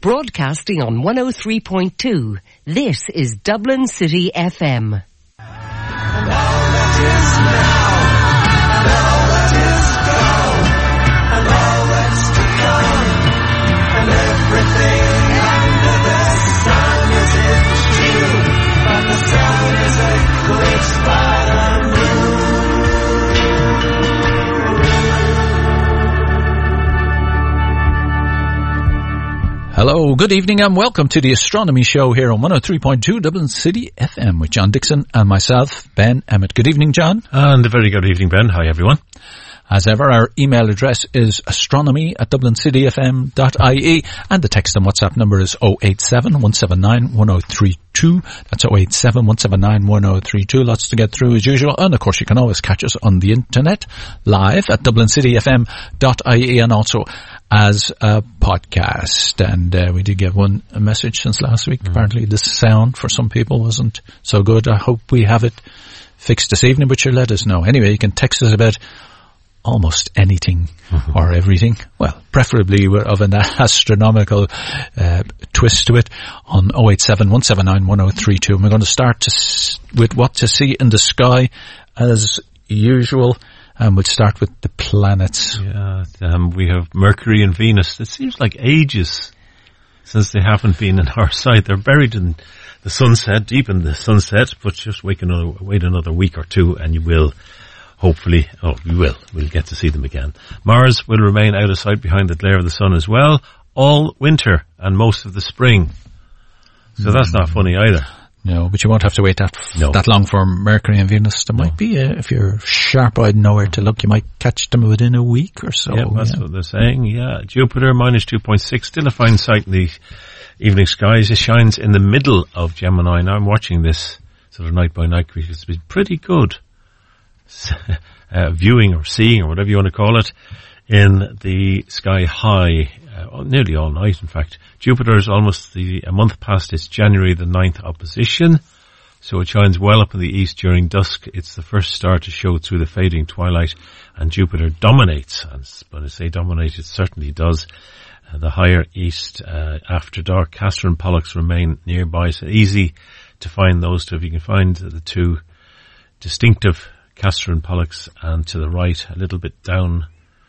Broadcasting on 103.2. This is Dublin City FM. And all that is now, and all that is gone, and all that's to come, and everything under the sun is in tune, but the sun is eclipsed by the moon. Hello, good evening and welcome to the Astronomy Show here on 103.2 Dublin City FM with John Dixon and myself, Ben Emmett. Good evening, John. And a very good evening, Ben. Hi, everyone. As ever, our email address is astronomy@dublincityfm.ie and the text and WhatsApp number is 087-179-1032. That's 087-179-1032. Lots to get through as usual. And of course, you can always catch us on the internet live at dublincityfm.ie and also as a podcast. And we did get a message since last week. Apparently the sound for some people wasn't so good. I hope we have it fixed this evening, but you'll let us know. Anyway, you can text us about almost anything or everything. Well, preferably of an astronomical twist to it on 087-179-1032. And we're going to start with what to see in the sky as usual. And we'll start with the planets. Yeah, we have Mercury and Venus. It seems like ages since they haven't been in our sight. They're buried in the sunset, deep in the sunset, but just wait another week or two and you will hopefully, we'll get to see them again. Mars will remain out of sight behind the glare of the sun as well, all winter and most of the spring. So that's not funny either. No, but you won't have to wait that long for Mercury and Venus. There might be, if you're sharp-eyed and nowhere to look, you might catch them within a week or so. Yeah, that's what they're saying, yeah. Jupiter, minus 2.6, still a fine sight in the evening skies. It shines in the middle of Gemini. Now I'm watching this sort of night by night because it's been pretty good viewing or seeing or whatever you want to call it in the sky high, nearly all night in fact. Jupiter is almost a month past its January the 9th opposition, so it shines well up in the east during dusk. It's the first star to show through the fading twilight, and Jupiter dominates. And when I say dominate, it certainly does. The higher east after dark, Castor and Pollux remain nearby, so easy to find those two. If you can find the two distinctive Castor and Pollux, and to the right, a little bit down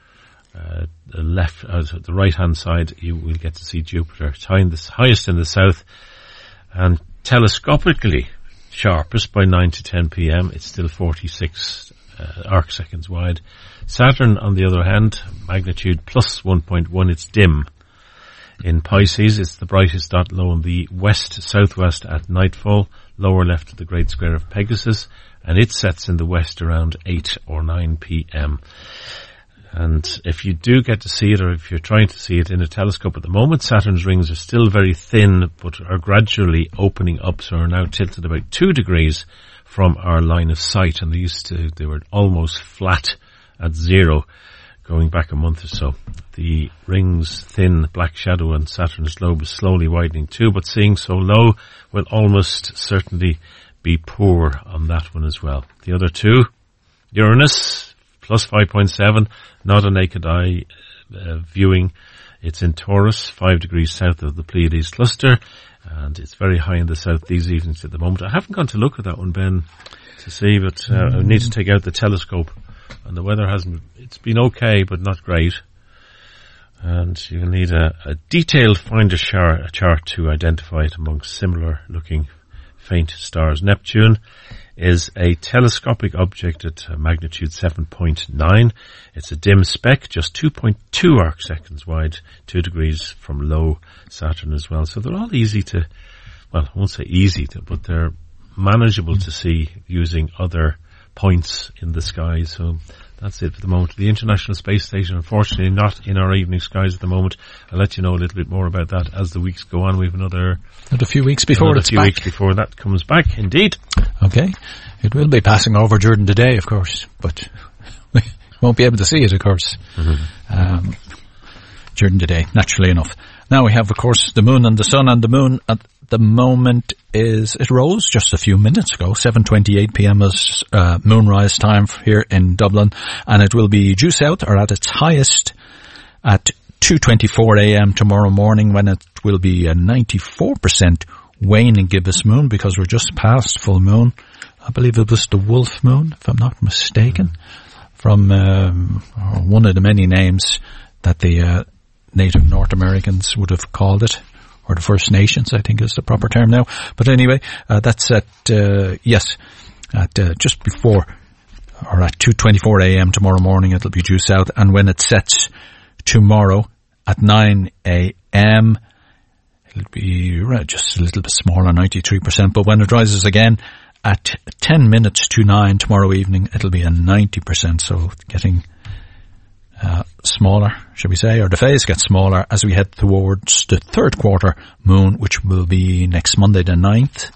the left, the right-hand side, you will get to see Jupiter. It's highest in the south, and telescopically sharpest by 9 to 10 p.m. It's still 46 arc seconds wide. Saturn, on the other hand, magnitude plus 1.1, it's dim. In Pisces, it's the brightest dot low in the west-southwest at nightfall, lower left of the Great Square of Pegasus, and it sets in the west around 8 or 9 p.m. And if you do get to see it, or if you're trying to see it in a telescope at the moment, Saturn's rings are still very thin, but are gradually opening up, so are now tilted about 2 degrees from our line of sight, and they were almost flat at zero going back a month or so. The ring's thin black shadow on Saturn's lobe is slowly widening too, but seeing so low will almost certainly be poor on that one as well. The other two, Uranus, plus 5.7, not a naked eye viewing. It's in Taurus, 5 degrees south of the Pleiades cluster, and it's very high in the south these evenings at the moment. I haven't gone to look at that one, Ben, to see, but I need to take out the telescope. And the weather it's been okay, but not great. And you'll need a detailed finder chart to identify it amongst similar looking faint stars. Neptune is a telescopic object at magnitude 7.9. It's a dim speck, just 2.2 arc seconds wide, 2 degrees from low Saturn as well. So they're all easy to, well, I won't say easy to, but they're manageable to see using other points in the sky. So that's it for the moment. The International Space Station, unfortunately, not in our evening skies at the moment. I'll let you know a little bit more about that as the weeks go on. We have another few weeks before it's back. Weeks before that comes back, indeed. Okay. It will be passing over during the day, of course, but we won't be able to see it, of course, during the day, naturally enough. Now we have, of course, the moon and the sun, and the moon at the moment it rose just a few minutes ago. 7:28 p.m. is moonrise time here in Dublin, and it will be due south or at its highest at 2:24 a.m. tomorrow morning, when it will be a 94% waning gibbous moon, because we're just past full moon. I believe it was the wolf moon, if I'm not mistaken, from one of the many names that the native North Americans would have called it, or the First Nations, I think is the proper term now. But anyway, that's at just before, or at 2:24 a.m. tomorrow morning, it'll be due south. And when it sets tomorrow at 9 a.m., it'll be just a little bit smaller, 93%. But when it rises again at 10 minutes to 9 tomorrow evening, it'll be a 90%. So getting smaller, shall we say, or the phase gets smaller as we head towards the third quarter moon, which will be next Monday the 9th.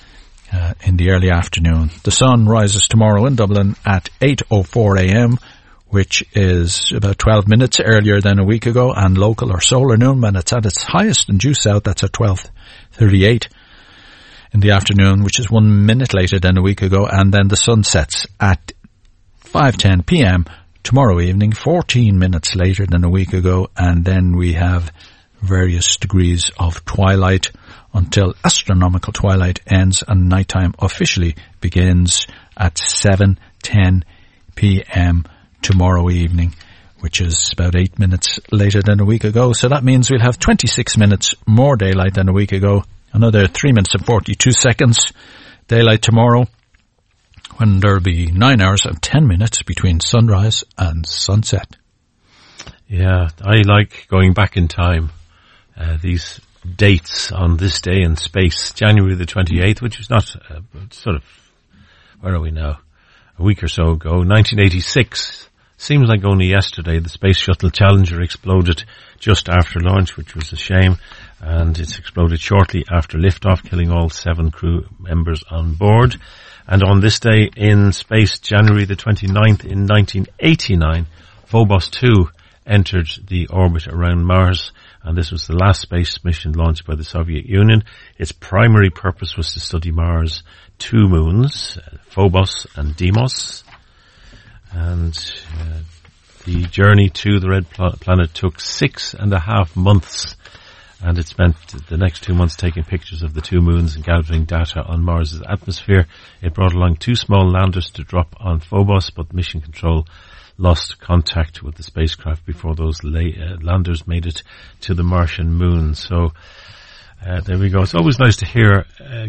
In the early afternoon. The sun rises tomorrow in Dublin at 8:04 a.m., which is about 12 minutes earlier than a week ago, and local or solar noon, when it's at its highest and due south, that's at 12:38 in the afternoon, which is 1 minute later than a week ago. And then the sun sets at 5:10 p.m. tomorrow evening, 14 minutes later than a week ago. And then we have various degrees of twilight until astronomical twilight ends and nighttime officially begins at 7:10 p.m. tomorrow evening, which is about 8 minutes later than a week ago. So that means we'll have 26 minutes more daylight than a week ago. Another 3 minutes and 42 seconds daylight tomorrow, when there'll be 9 hours and 10 minutes between sunrise and sunset. Yeah, I like going back in time. These dates on this day in space, January the 28th, which is not sort of, where are we now? A week or so ago, 1986. Seems like only yesterday the Space Shuttle Challenger exploded just after launch, which was a shame, and it's exploded shortly after liftoff, killing all 7 crew members on board. And on this day in space, January the 29th in 1989, Phobos 2 entered the orbit around Mars, and this was the last space mission launched by the Soviet Union. Its primary purpose was to study Mars' 2 moons, Phobos and Deimos. And the journey to the red planet took 6.5 months, and it spent the next 2 months taking pictures of the 2 moons and gathering data on Mars' atmosphere. It brought along 2 small landers to drop on Phobos, but Mission Control lost contact with the spacecraft before those landers made it to the Martian moon. So there we go. It's always nice to hear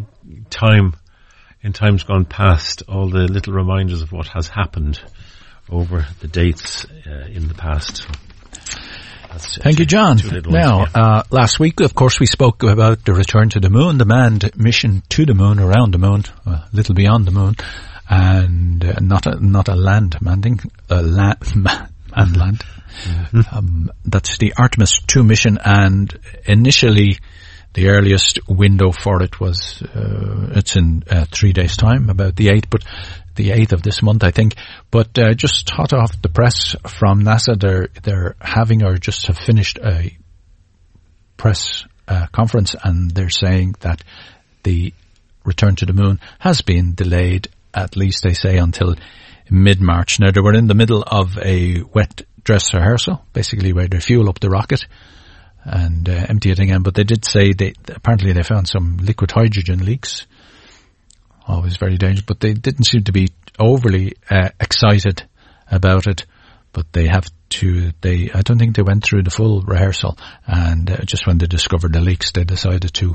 in times gone past, all the little reminders of what has happened over the dates in the past. Thank you, John. Now, last week, of course, we spoke about the return to the moon, the manned mission to the moon, around the moon, a little beyond the moon. And not a land landing, manned land. That's the Artemis 2 mission, and initially the earliest window for it was it's in 3 days' time, about the 8th, but the 8th of this month, I think. But just hot off the press from NASA, they're having, or just have finished, a press conference, and they're saying that the return to the moon has been delayed, at least they say, until mid-March. Now, they were in the middle of a wet dress rehearsal, basically where they fuel up the rocket and empty it again. But they did say apparently they found some liquid hydrogen leaks. Always very dangerous, but they didn't seem to be overly excited about it. But I don't think they went through the full rehearsal, and just when they discovered the leaks, they decided to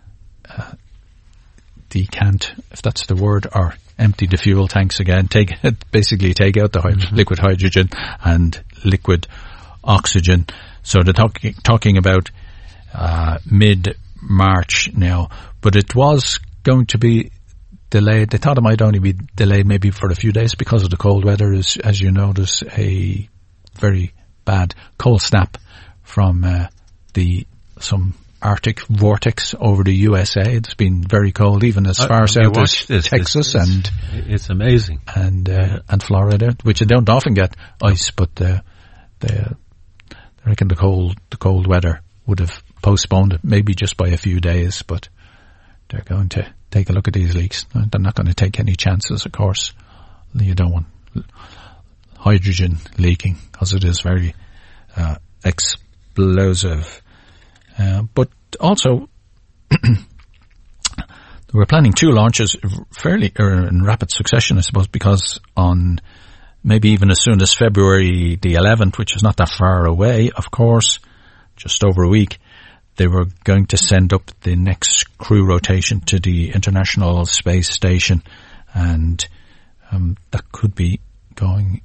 decant, if that's the word, or empty the fuel tanks again, basically take out the liquid hydrogen and liquid oxygen. So they're talking about mid-March now, but it was going to be delayed. They thought it might only be delayed maybe for a few days because of the cold weather. As you know, there's a very bad cold snap from some Arctic vortex over the USA. It's been very cold, even as far south as Texas, and it's amazing, and Florida, which they don't often get ice, but they reckon the cold weather would have postponed it maybe just by a few days. But they're going to take a look at these leaks. They're not going to take any chances, of course. You don't want hydrogen leaking, because it is very explosive. explosive. But also, they were planning 2 launches fairly in rapid succession, I suppose, because on maybe even as soon as February the 11th, which is not that far away, of course, just over a week, they were going to send up the next crew rotation to the International Space Station, and that could be going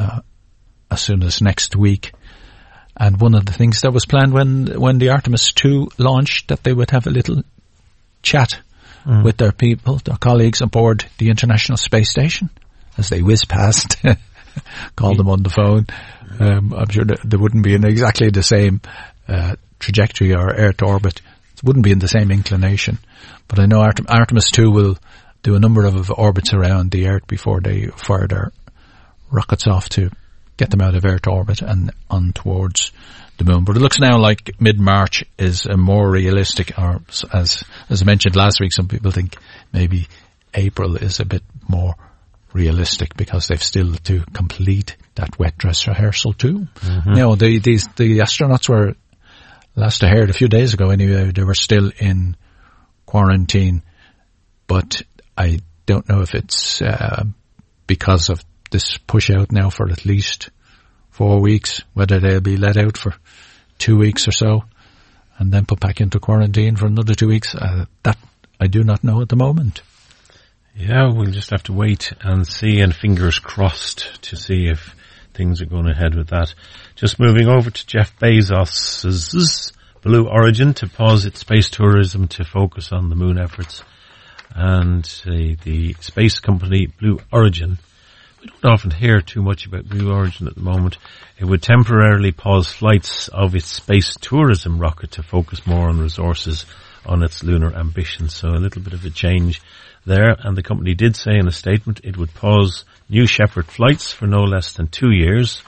as soon as next week. And one of the things that was planned when the Artemis 2 launched, that they would have a little chat with their people, their colleagues aboard the International Space Station as they whiz past, call them on the phone. I'm sure there wouldn't be in exactly the same trajectory or Earth orbit. It wouldn't be in the same inclination. But I know Artemis 2 will do a number of orbits around the Earth before they fire their rockets off to get them out of Earth orbit and on towards the moon. But it looks now like mid-March is a more realistic, or as I mentioned last week, some people think maybe April is a bit more realistic because they've still to complete that wet dress rehearsal too. Mm-hmm. Now, the astronauts were, last I heard a few days ago anyway, they were still in quarantine, but I don't know if it's because of this push out now for at least 4 weeks, whether they'll be let out for 2 weeks or so and then put back into quarantine for another 2 weeks. That I do not know at the moment. Yeah, we'll just have to wait and see, and fingers crossed to see if things are going ahead with that. Just moving over to Jeff Bezos's Blue Origin to pause its space tourism to focus on the moon efforts. And the space company Blue Origin, we don't often hear too much about Blue Origin at the moment. It would temporarily pause flights of its space tourism rocket to focus more on resources on its lunar ambitions. So a little bit of a change there. And the company did say in a statement it would pause New Shepard flights for no less than 2 years,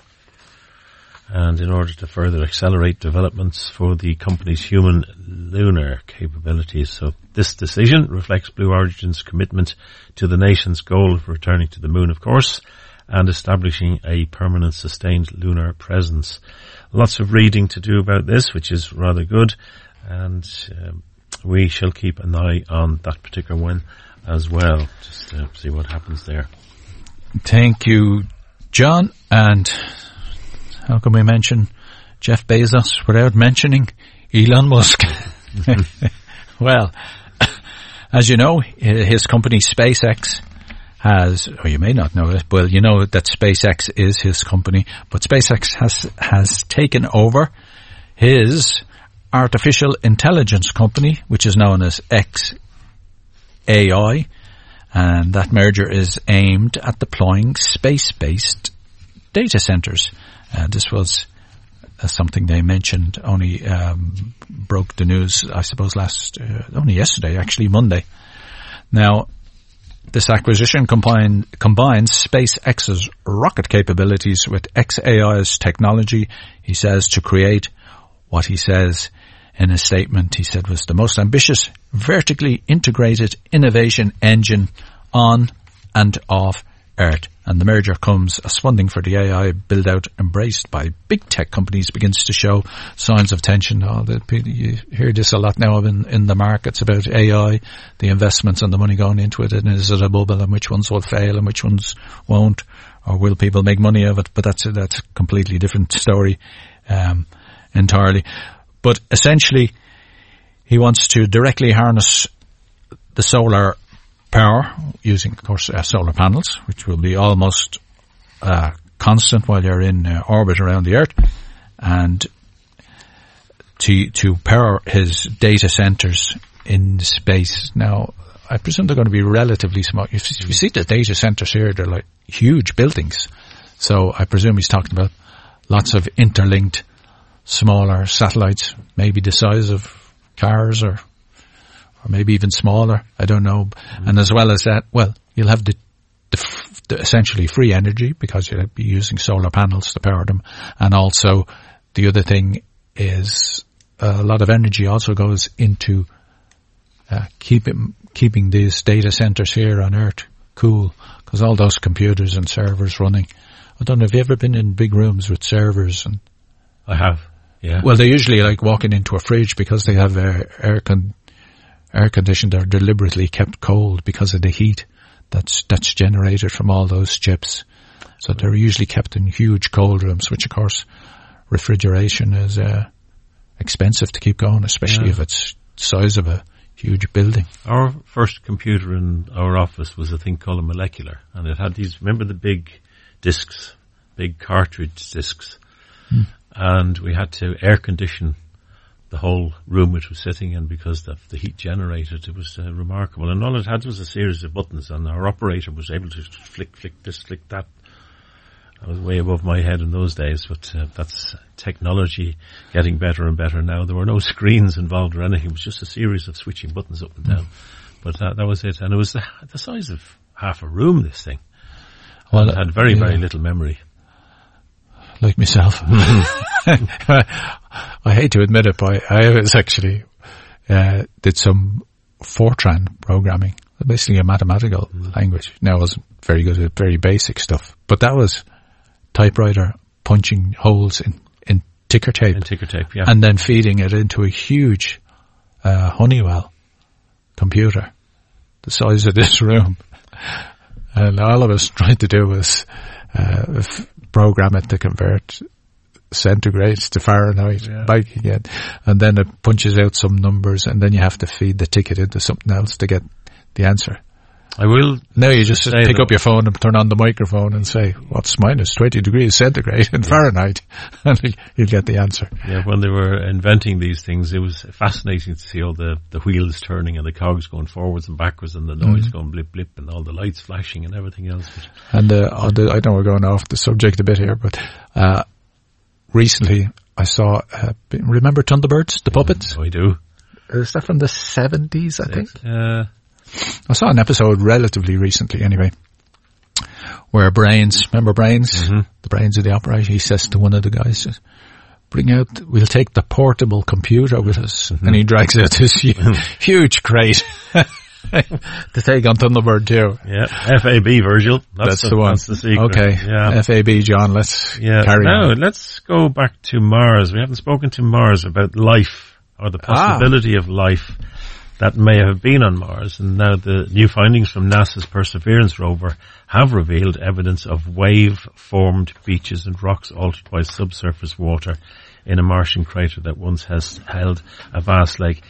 and in order to further accelerate developments for the company's human lunar capabilities. So this decision reflects Blue Origin's commitment to the nation's goal of returning to the moon, of course, and establishing a permanent sustained lunar presence. Lots of reading to do about this, which is rather good, and we shall keep an eye on that particular one as well, just to see what happens there. Thank you, John. And how can we mention Jeff Bezos without mentioning Elon Musk? Well, as you know, his company SpaceX has, or you may not know it, well, you know that SpaceX is his company, but SpaceX has taken over his artificial intelligence company, which is known as xAI, and that merger is aimed at deploying space-based data centers. This was something they mentioned, only broke the news, I suppose, only yesterday, actually Monday. Now, this acquisition combines SpaceX's rocket capabilities with xAI's technology, he says, to create what he says in a statement he said was the most ambitious, vertically integrated innovation engine on and off Earth. And the merger comes as funding for the AI build-out embraced by big tech companies begins to show signs of tension. You hear this a lot now in the markets about AI, the investments and the money going into it, and is it a bubble, and which ones will fail and which ones won't, or will people make money of it? But that's a completely different story entirely. But essentially, he wants to directly harness the solar power using, of course, solar panels, which will be almost constant while you're in orbit around the Earth, and to power his data centers in space. Now, I presume they're going to be relatively small. If you see the data centers here, they're like huge buildings. So I presume he's talking about lots of interlinked smaller satellites, maybe the size of cars or maybe even smaller. I don't know. Mm-hmm. And as well as that, well, you'll have the essentially free energy because you'll be using solar panels to power them. And also the other thing is a lot of energy also goes into keeping these data centers here on Earth cool, because all those computers and servers running. I don't know, have you ever been in big rooms with servers? And I have. Yeah. Well, they're usually like walking into a fridge because they have air conditioned. They're deliberately kept cold because of the heat that's generated from all those chips. So they're usually kept in huge cold rooms, which of course refrigeration is expensive to keep going, especially if it's the size of a huge building. Our first computer in our office was a thing called a molecular, and it had these, remember the big discs, big cartridge discs, and we had to air condition the whole room it was sitting in because of the heat generated. It was remarkable, and all it had was a series of buttons, and our operator was able to flick this, flick that. I was way above my head in those days, but that's technology getting better and better now. There were no screens involved or anything. It was just a series of switching buttons up and down. But that was it. And it was the size of half a room, this thing. Well, it had very, very little memory. Like myself. I hate to admit it, but I was actually did some Fortran programming, basically a mathematical language. Now I wasn't very good at very basic stuff, but that was typewriter punching holes in ticker tape. In ticker tape, yeah. And then feeding it into a huge Honeywell computer, the size of this room. And all I was trying to do was program it to convert centigrades to Fahrenheit back again. And then it punches out some numbers, and then you have to feed the ticket into something else to get the answer. I will. Now you just pick up your phone and turn on the microphone and say, what's minus 20 degrees centigrade in Fahrenheit? And you'll get the answer. Yeah, when they were inventing these things, it was fascinating to see all the wheels turning and the cogs going forwards and backwards and the noise going blip, blip and all the lights flashing and everything else. And I know we're going off the subject a bit here, but recently I saw, remember Thunderbirds, the puppets? I do. Is that from the 70s, I think? I saw an episode relatively recently anyway, where remember Brains? Mm-hmm. The Brains of the operation, he says to one of the guys, we'll take the portable computer with us. Mm-hmm. And he drags out this huge crate to take on Thunderbird 2. Yeah, FAB, Virgil. That's the one. That's the secret. Okay, yeah. FAB, John, let's carry on. Now, let's go back to Mars. We haven't spoken to Mars about life, or the possibility of life that may have been on Mars, and now the new findings from NASA's Perseverance rover have revealed evidence of wave-formed beaches and rocks altered by subsurface water in a Martian crater that once has held a vast lake.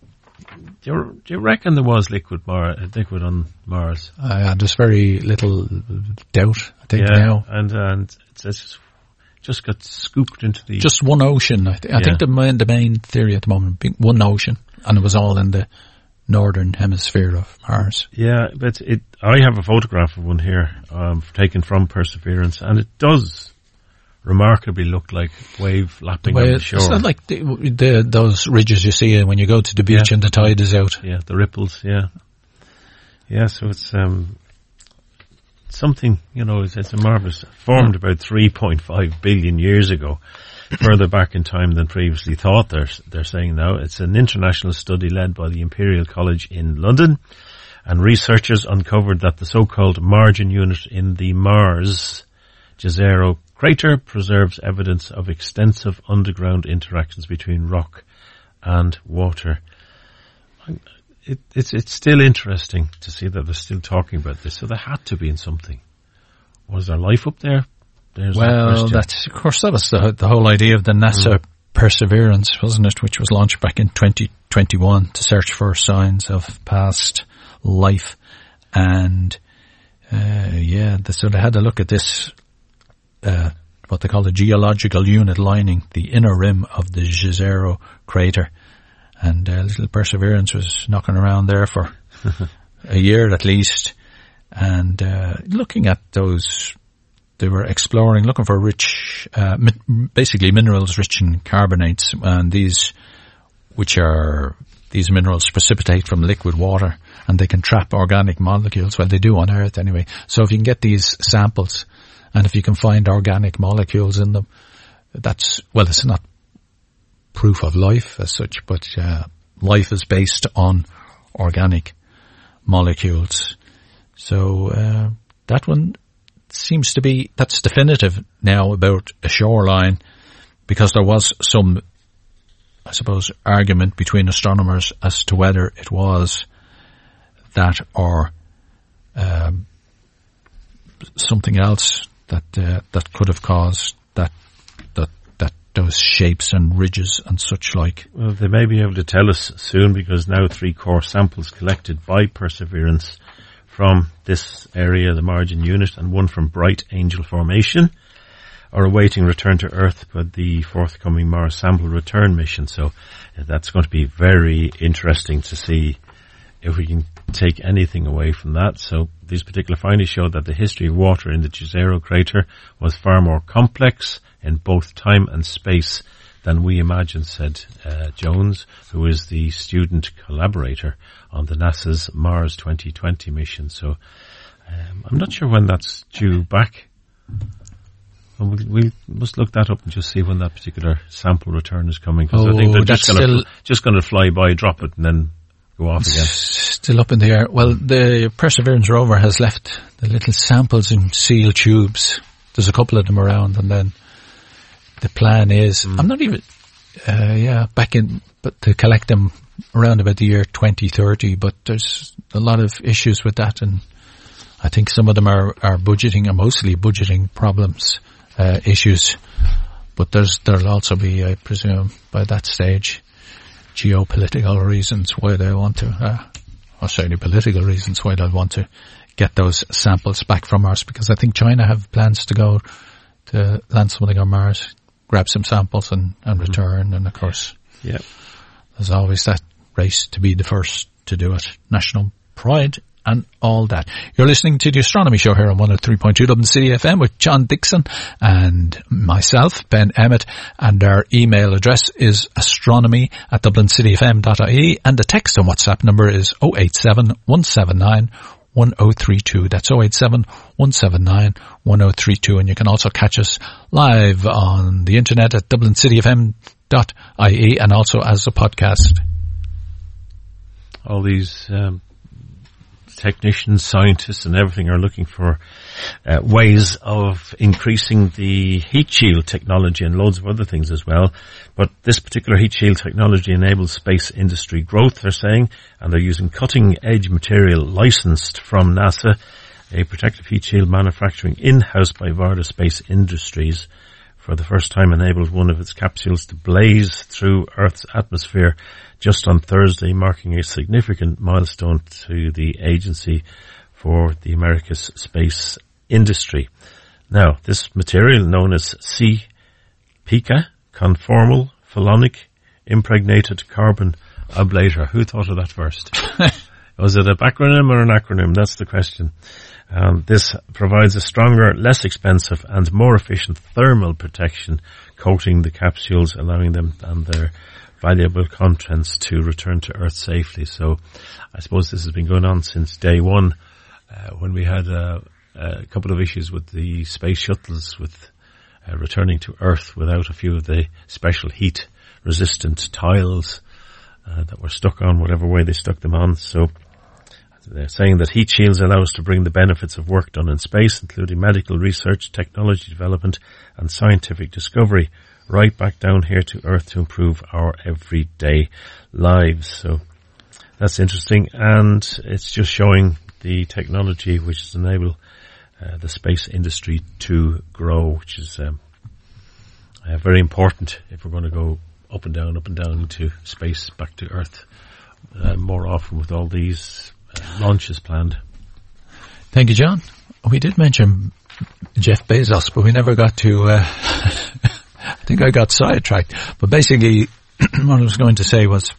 Do you reckon there was liquid on Mars? There's very little doubt, I think, now. And it's just got scooped into the... Just one ocean. I think the main theory at the moment being one ocean, and it was all in the northern hemisphere of Mars. Yeah, but I have a photograph of one here, taken from Perseverance, and it does remarkably look like wave lapping on the shore. It's not like those ridges you see when you go to the beach and the tide is out. Yeah, the ripples, yeah. Yeah, so it's something, it's a marvelous, formed about 3.5 billion years ago, further back in time than previously thought, they're saying now. It's an international study led by the Imperial College in London, and researchers uncovered that the so-called margin unit in the Mars Jezero crater preserves evidence of extensive underground interactions between rock and water. It's still interesting to see that they're still talking about this. So there had to be in something. Was there life up there? That was the whole idea of the NASA Perseverance, wasn't it? Which was launched back in 2021 to search for signs of past life. And, so they had to look at this, what they call the geological unit lining the inner rim of the Jezero crater. And little Perseverance was knocking around there for a year at least. And looking at those, they were exploring, looking for rich, basically minerals rich in carbonates. And these minerals precipitate from liquid water, and they can trap organic molecules. Well, they do on Earth anyway. So if you can get these samples, and if you can find organic molecules in them, it's not proof of life as such, but life is based on organic molecules. So that one seems to be, that's definitive now about a shoreline because there was some, I suppose, argument between astronomers as to whether it was that or something else that could have caused that those shapes and ridges and such like. Well, they may be able to tell us soon, because now 3 core samples collected by Perseverance from this area, the Margin Unit, and 1 from Bright Angel Formation, are awaiting return to Earth by the forthcoming Mars Sample Return mission. So that's going to be very interesting to see if we can take anything away from that. So these particular findings show that the history of water in the Jezero crater was far more complex in both time and space than we imagined, said Jones, who is the student collaborator on the NASA's Mars 2020 mission. So I'm not sure when that's due back. We must look that up and just see when that particular sample return is coming, because I think they're just going to fly by, drop it, and then go off again. Still up in the air. Well, the Perseverance rover has left the little samples in seal tubes. There's a couple of them around, and then the plan is, I'm not even, but to collect them around about the year 2030, but there's a lot of issues with that, and I think some of them are budgeting, or mostly budgeting problems, issues, but there'll also be, I presume, by that stage, geopolitical reasons why they want to, or certainly political reasons why they'll want to get those samples back from Mars, because I think China have plans to go to land something on Mars, grab some samples and return, and of course, there's always that race to be the first to do it. National pride and all that. You're listening to the Astronomy Show here on 103.2 Dublin City FM with John Dixon and myself, Ben Emmett, and our email address is astronomy@dublincityfm.ie, and the text and WhatsApp number is 087 179 1032. That's 087 179 1032, and you can also catch us live on the internet at dublincityfm.ie and also as a podcast. All these technicians, scientists and everything are looking for ways of increasing the heat shield technology and loads of other things as well. But this particular heat shield technology enables space industry growth, they're saying, and they're using cutting edge material licensed from NASA, a protective heat shield manufacturing in-house by Varda Space Industries. For the first time enabled one of its capsules to blaze through Earth's atmosphere just on Thursday, marking a significant milestone to the agency for the America's space industry. Now, this material, known as C-Pica, conformal, phenolic, impregnated carbon ablator. Who thought of that first? Was it a acronym or an acronym? That's the question. This provides a stronger, less expensive and more efficient thermal protection, coating the capsules, allowing them and their valuable contents to return to Earth safely. So I suppose this has been going on since day one, when we had a couple of issues with the space shuttles with returning to Earth without a few of the special heat resistant tiles that were stuck on whatever way they stuck them on. So they're saying that heat shields allow us to bring the benefits of work done in space, including medical research, technology development and scientific discovery, right back down here to Earth to improve our everyday lives. So that's interesting, and it's just showing the technology which has enabled the space industry to grow, which is very important if we're going to go up and down into space, back to Earth more often with all these launches planned. Thank you, John. We did mention Jeff Bezos, but we never got to, I think I got sidetracked. But basically, what I was going to say was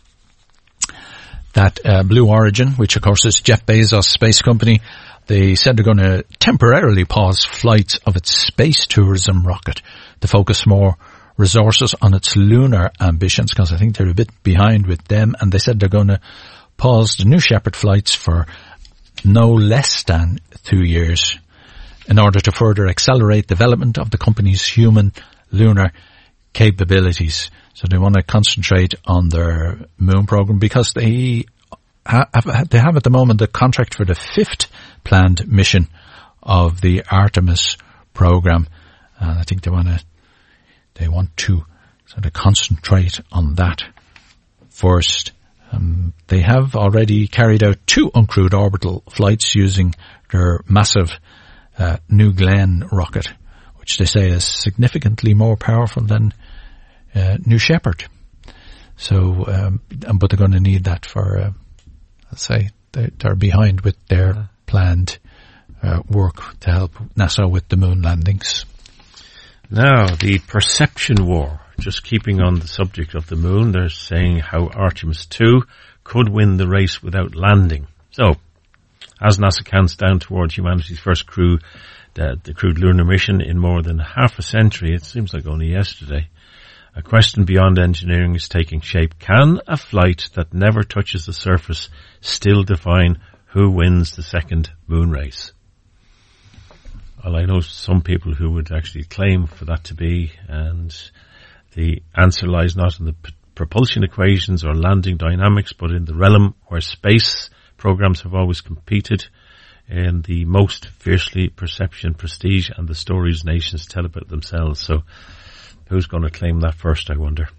that Blue Origin, which of course is Jeff Bezos' space company, they said they're going to temporarily pause flights of its space tourism rocket to focus more resources on its lunar ambitions, because I think they're a bit behind with them, and they said they're going to pause the New Shepard flights for no less than 2 years in order to further accelerate development of the company's human lunar capabilities. So they want to concentrate on their moon program, because they have at the moment a contract for the 5th planned mission of the Artemis program. And I think they want to So they concentrate on that first. They have already carried out 2 uncrewed orbital flights using their massive New Glenn rocket, which they say is significantly more powerful than New Shepard. So, but they're going to need that for, let's say, they're behind with their planned work to help NASA with the moon landings. Now, the perception war. Just keeping on the subject of the moon, they're saying how Artemis 2 could win the race without landing. So, as NASA counts down towards humanity's first crewed lunar mission in more than half a century, it seems like only yesterday, a question beyond engineering is taking shape. Can a flight that never touches the surface still define who wins the second moon race? Well, I know some people who would actually claim for that to be, and the answer lies not in the propulsion equations or landing dynamics, but in the realm where space programs have always competed in the most fiercely perception, prestige, and the stories nations tell about themselves. So who's going to claim that first, I wonder?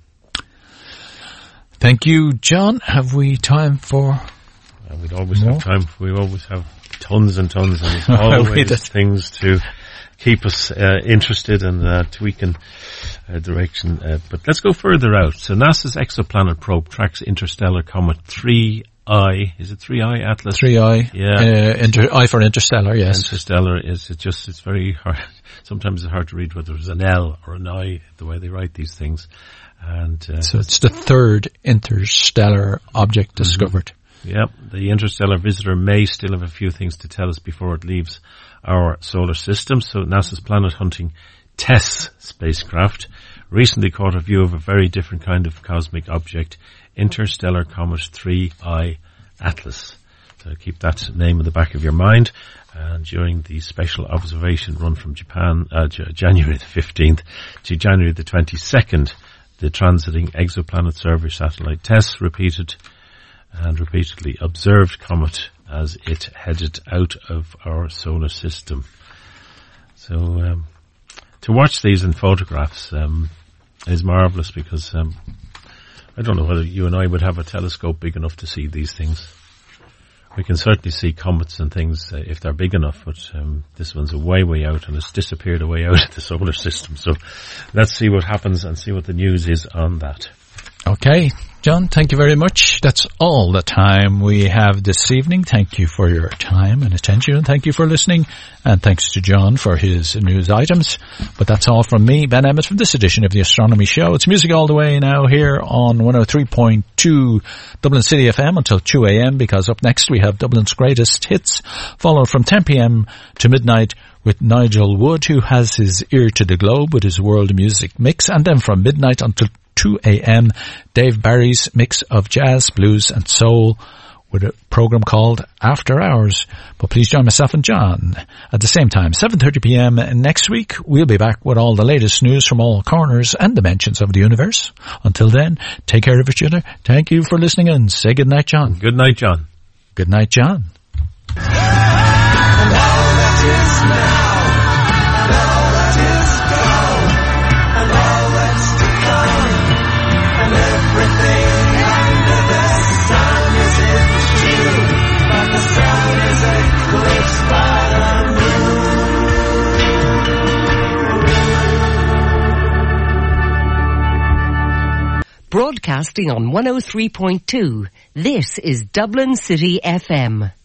Thank you, John. Have we time for we'd always more? have time. We always have tons and tons, and there's always things to keep us interested and tweaking direction. But let's go further out. So NASA's exoplanet probe tracks interstellar comet 3I. Is it 3I Atlas? 3I. Yeah. I for interstellar, yes. Interstellar it's very hard. Sometimes it's hard to read whether it's an L or an I, the way they write these things. And so it's the 3rd interstellar object discovered. Yep, the interstellar visitor may still have a few things to tell us before it leaves our solar system. So NASA's planet hunting TESS spacecraft recently caught a view of a very different kind of cosmic object, interstellar comet 3I Atlas. So keep that name in the back of your mind. And during the special observation run from Japan, January the 15th to January the 22nd, the transiting exoplanet survey satellite TESS repeatedly observed comet as it headed out of our solar system. So to watch these in photographs is marvellous, because I don't know whether you and I would have a telescope big enough to see these things. We can certainly see comets and things if they're big enough, but this one's way out, and it's disappeared away out of the solar system. So let's see what happens and see what the news is on that. Okay, John, thank you very much. That's all the time we have this evening. Thank you for your time and attention, and thank you for listening, and thanks to John for his news items. But that's all from me, Ben Emmett, from this edition of the Astronomy Show. It's music all the way now here on 103.2 Dublin City FM until 2 a.m, because up next we have Dublin's greatest hits, followed from 10 p.m. to midnight with Nigel Wood, who has his ear to the globe with his world music mix, and then from midnight until 2 a.m, Dave Barry's mix of jazz, blues and soul with a program called After Hours. But please join myself and John at the same time, 7:30 p.m. next week. We'll be back with all the latest news from all corners and dimensions of the universe. Until then, take care of each other. Thank you for listening, and say good night, John. Good night, John. Good night, John. And all that is now, and all that is gone, and all that's to come, and everything under the sun is true, but the sun is eclipsed by the moon. Broadcasting on 103.2, this is Dublin City FM.